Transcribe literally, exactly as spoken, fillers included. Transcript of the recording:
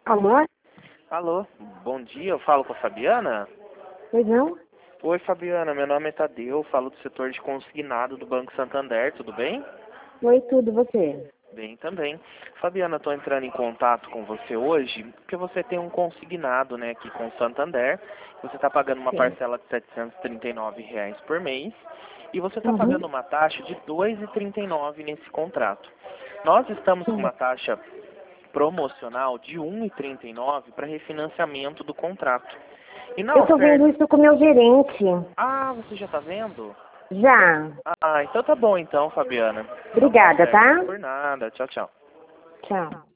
Alô? Alô, bom dia, eu falo com a Fabiana? Pois não? Oi, Fabiana, meu nome é Tadeu, falo do setor de consignado do Banco Santander, tudo bem? Oi, tudo, você? Bem também. Fabiana, estou entrando em contato com você hoje porque você tem um consignado, né, aqui com o Santander. Você está pagando uma Sim. parcela de setecentos e trinta e nove reais por mês e você está Uhum. pagando uma taxa de dois reais e trinta e nove nesse contrato. Nós estamos com Sim. uma taxa promocional de um real e trinta e nove para refinanciamento do contrato. E na Eu tô vendo oferta... isso com o meu gerente. Ah, você já está vendo? Já. Ah, então tá bom então, Fabiana. Então tá Obrigada, certo. tá? Por nada. Tchau, tchau. Tchau.